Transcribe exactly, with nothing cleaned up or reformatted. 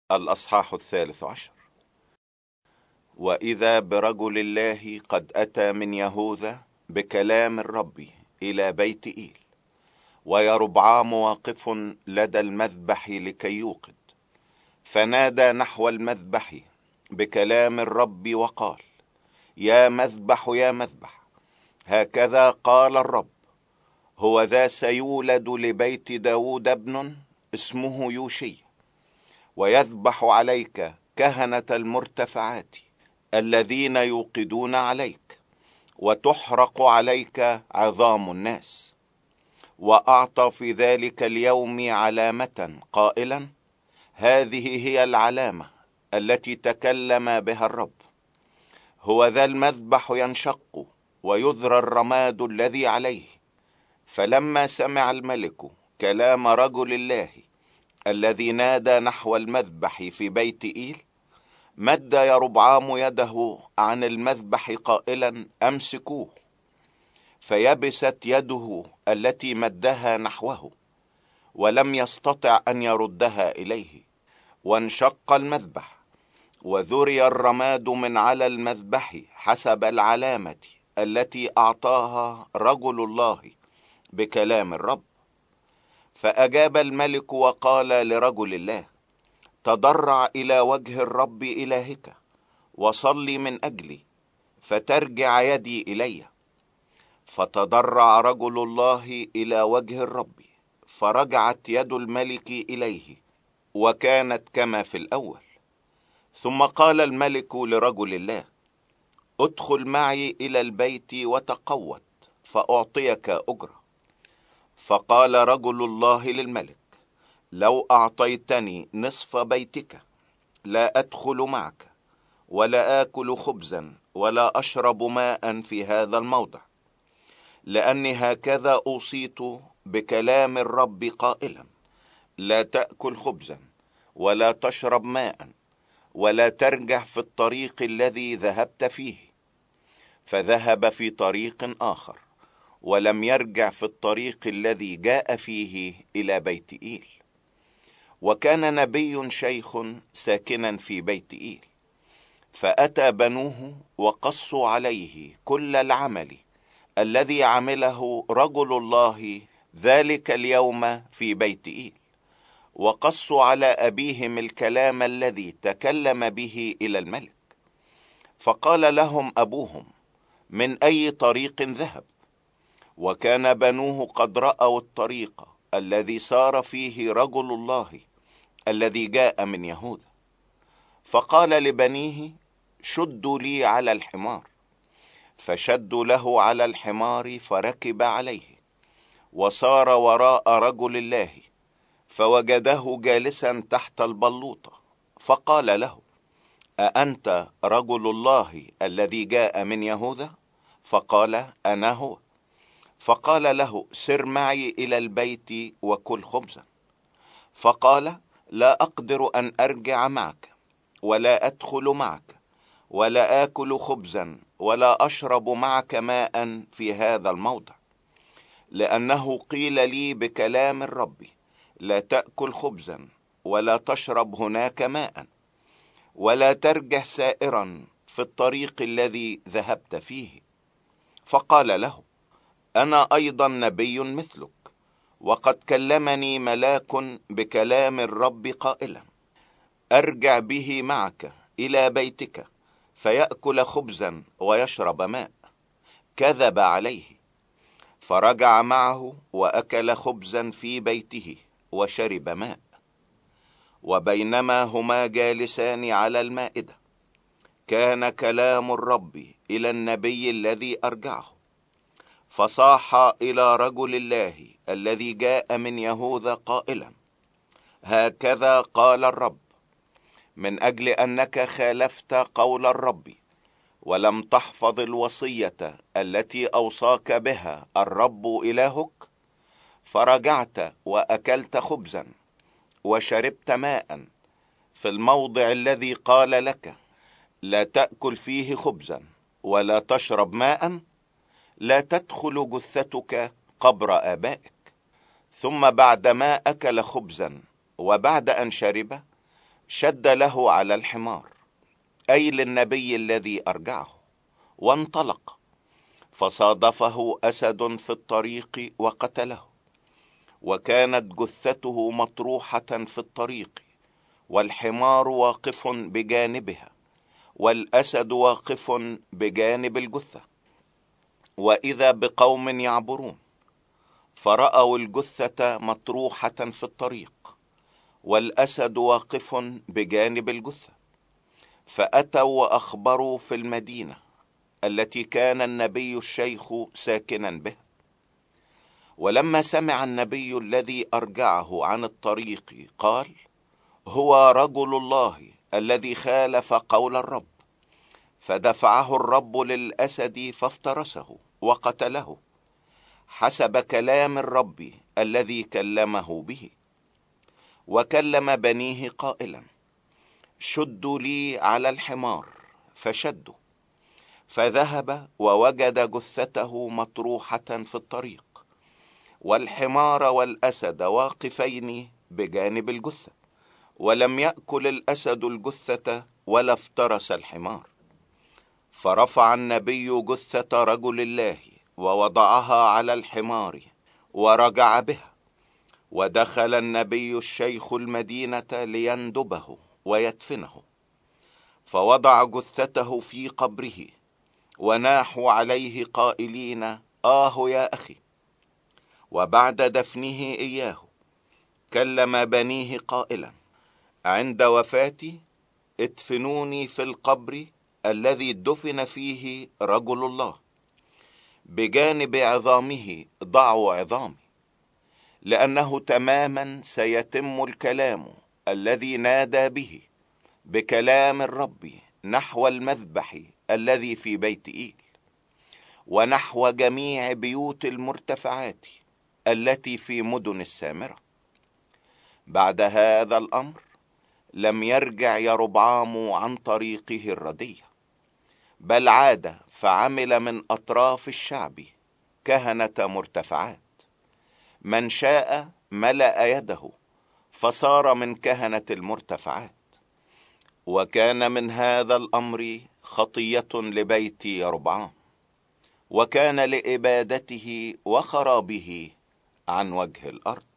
الأصحاح الثالث عشر. وإذا برجل الله قد أتى من يهوذا بكلام الرب إلى بيت إيل، ويربعام واقف لدى المذبح لكي يوقد، فنادى نحو المذبح بكلام الرب وقال: يا مذبح يا مذبح، هكذا قال الرب: هو ذا سيولد لبيت داود ابن اسمه يوشي، ويذبح عليك كهنة المرتفعات الذين يوقدون عليك، وتحرق عليك عظام الناس. وأعطى في ذلك اليوم علامة قائلا: هذه هي العلامة التي تكلم بها الرب، هو ذا المذبح ينشق ويذرى الرماد الذي عليه. فلما سمع الملك كلام رجل الله الذي نادى نحو المذبح في بيت إيل، مد يربعام يده عن المذبح قائلا: أمسكوه. فيبست يده التي مدها نحوه، ولم يستطع أن يردها إليه، وانشق المذبح، وذري الرماد من على المذبح حسب العلامة التي أعطاها رجل الله بكلام الرب. فأجاب الملك وقال لرجل الله: تضرع إلى وجه الرب إلهك، وصلي من أجلي، فترجع يدي إلي. فتضرع رجل الله إلى وجه الرب، فرجعت يد الملك إليه، وكانت كما في الأول. ثم قال الملك لرجل الله: ادخل معي إلى البيت وتقوت، فأعطيك أجرة. فقال رجل الله للملك: لو أعطيتني نصف بيتك لا أدخل معك، ولا آكل خبزا ولا أشرب ماء في هذا الموضع، لأني هكذا أوصيت بكلام الرب قائلا: لا تأكل خبزا ولا تشرب ماء، ولا ترجع في الطريق الذي ذهبت فيه. فذهب في طريق آخر، ولم يرجع في الطريق الذي جاء فيه إلى بيت إيل. وكان نبي شيخ ساكنا في بيت إيل، فأتى بنوه وقصوا عليه كل العمل الذي عمله رجل الله ذلك اليوم في بيت إيل، وقصوا على أبيهم الكلام الذي تكلم به إلى الملك. فقال لهم أبوهم: من أي طريق ذهب؟ وكان بنوه قد رأوا الطريق الذي سار فيه رجل الله الذي جاء من يهوذا. فقال لبنيه: شدوا لي على الحمار. فشدوا له على الحمار، فركب عليه، وصار وراء رجل الله، فوجده جالسا تحت البلوطة. فقال له: أأنت رجل الله الذي جاء من يهوذا؟ فقال: أنا هو. فقال له: سر معي إلى البيت وكل خبزا. فقال: لا أقدر أن أرجع معك، ولا أدخل معك، ولا آكل خبزا، ولا أشرب معك ماء في هذا الموضع، لأنه قيل لي بكلام الرب: لا تأكل خبزا، ولا تشرب هناك ماء، ولا ترجع سائرا في الطريق الذي ذهبت فيه. فقال له: أنا أيضا نبي مثلك، وقد كلمني ملاك بكلام الرب قائلا: أرجع به معك إلى بيتك، فيأكل خبزا ويشرب ماء. كذب عليه، فرجع معه وأكل خبزا في بيته وشرب ماء. وبينما هما جالسان على المائدة، كان كلام الرب إلى النبي الذي أرجعه، فصاح إلى رجل الله الذي جاء من يهوذا قائلا: هكذا قال الرب: من أجل أنك خالفت قول الرب، ولم تحفظ الوصية التي أوصاك بها الرب إلهك، فرجعت وأكلت خبزا وشربت ماء في الموضع الذي قال لك: لا تأكل فيه خبزا ولا تشرب ماء، لا تدخل جثتك قبر آبائك. ثم بعدما أكل خبزا وبعد أن شرب، شد له على الحمار، أي للنبي الذي أرجعه، وانطلق، فصادفه أسد في الطريق وقتله، وكانت جثته مطروحة في الطريق، والحمار واقف بجانبها، والأسد واقف بجانب الجثة. وإذا بقوم يعبرون، فرأوا الجثة مطروحة في الطريق، والأسد واقف بجانب الجثة، فأتوا وأخبروا في المدينة التي كان النبي الشيخ ساكنا بها. ولما سمع النبي الذي أرجعه عن الطريق قال: هو رجل الله الذي خالف قول الرب. فدفعه الرب للأسد فافترسه وقتله حسب كلام الرب الذي كلمه به. وكلم بنيه قائلا: شدوا لي على الحمار، فشدوا، فذهب ووجد جثته مطروحة في الطريق، والحمار والأسد واقفين بجانب الجثة، ولم يأكل الأسد الجثة ولا افترس الحمار. فرفع النبي جثة رجل الله ووضعها على الحمار ورجع بها. ودخل النبي الشيخ المدينة ليندبه ويدفنه، فوضع جثته في قبره، وناحوا عليه قائلين: آه يا أخي. وبعد دفنه إياه كلم بنيه قائلا: عند وفاتي ادفنوني في القبر الذي دفن فيه رجل الله، بجانب عظامه ضعوا عظامي، لأنه تماما سيتم الكلام الذي نادى به بكلام الرب نحو المذبح الذي في بيت إيل، ونحو جميع بيوت المرتفعات التي في مدن السامرة. بعد هذا الأمر لم يرجع يربعام عن طريقه الردية، بل عاد فعمل من أطراف الشعب كهنة مرتفعات. من شاء ملأ يده فصار من كهنة المرتفعات. وكان من هذا الأمر خطية لبيت يربعام، وكان لإبادته وخرابه عن وجه الأرض.